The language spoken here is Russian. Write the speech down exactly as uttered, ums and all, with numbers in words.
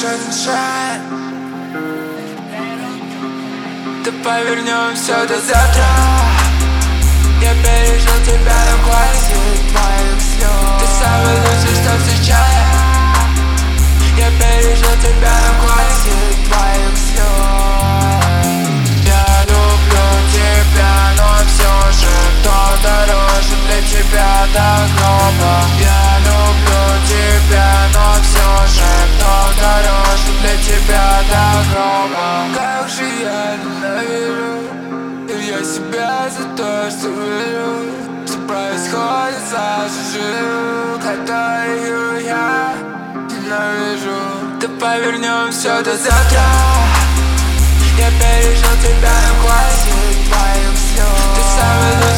лишь один шаг. Да повернем все до завтра. Я пережил тебя, но хватит моих слез. Ты самый лучший, что встречаю. Я пережил тебя, но хватит моих слез. Я люблю тебя, но все же кто дороже для тебя до гроба. Я люблю тебя, но все же кто дороже для тебя до гроба. Как же я ненавижу я себя за то, что верю. Все происходит за чужую, которую я ненавижу. Да повернем все до завтра. Я пережил тебя, но хватит твоих слез. Ты самый